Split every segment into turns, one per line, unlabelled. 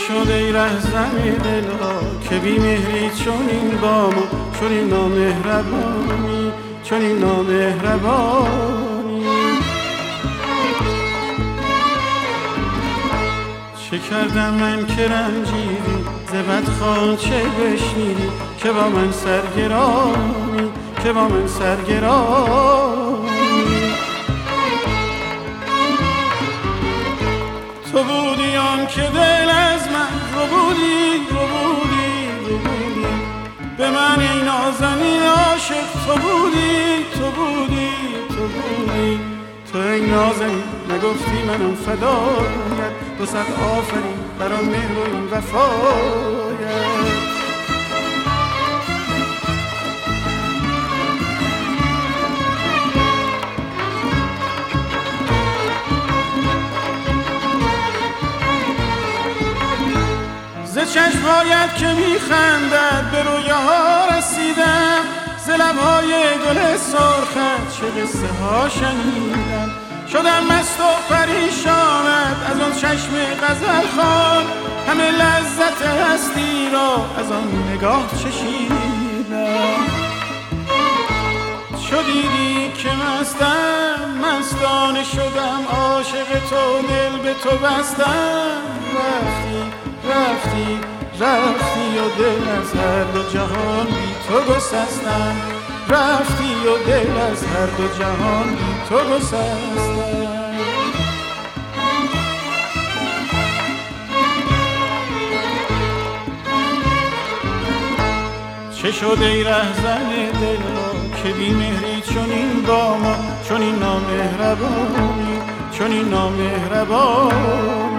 شد ای رهزن دلا که بی مهری چون این با ما، چون این نامهربانی، چون این نامهربانی. چه کردم من که رنجیدی ز بدخواه چه بشنیدی که با من سرگرانی، که با من سرگرانی. تو بودی آن که دل از من رو بودی، رو بودی، رو بودی به من ای نازنین عاشق. تو بودی، تو بودی، تو بودی، تو ای نازنین نگفتی منم فدایت. 200 آفرین بر آن مهر و این وفایت. ز چشمهایت که میخندد به رویاها رسیدم، ز لبهای گل سرخت چه قصه ها شنیدم. شدم مست و پریشانت از آن چشم غزل خوان، همه لذت هستی را از آن نگاه چشیدم. چو دیدی که مستم مستانه شدم، عاشق تو دل به تو بستم. رفتی رفتی رفتی و دل از هر دو جهان بی تو گسستم. رفتی و دل از هر دو جهان بی تو گسستم. چه شد ای رهزن دل که بی مهری چون این با ما، چون این نامهربانی، چون این نامهربانی.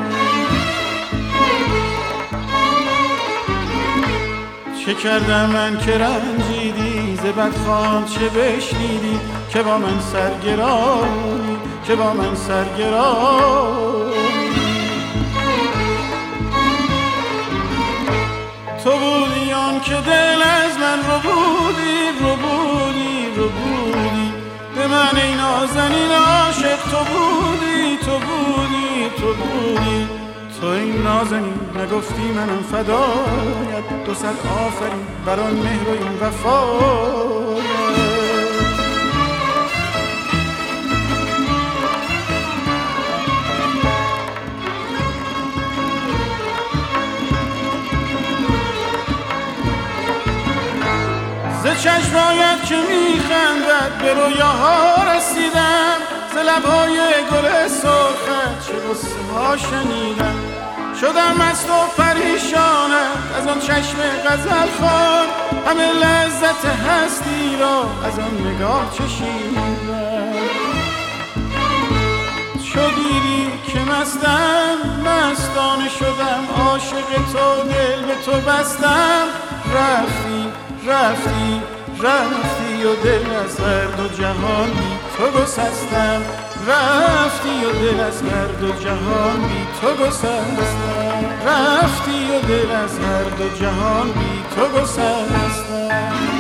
چه کردم من که رنجیدی ز بدخواه چه بشنیدی که با من سرگرانی، که با من سرگرانی. تو بودی آن که دل از من رو بودی، رو بودی، رو بودی به من ای نازنین عاشق. تو بودی، تو بودی، تو بودی، تو این نازنین نگفتی منم فدایت. 200 آفرین بر آن مهر و این وفایت. ز چشمهایت که میخندد به رویاها رسیدم، ز لبهای گل سرخت چه قصه ها شنیدم. شدم مست و پریشانت از آن چشم غزل خوان، همه لذت هستی را از آن نگاه چشیدم. چو دیدی که مستم مستانه شدم، عاشق تو دل به تو بستم. رفتی رفتی رفتی و دل از هر دو جهان بی تو گسستم. رفتی و دل از هر دو جهان بی تو گسستم. رفتی و دل از هر دو جهان بی تو گسستم.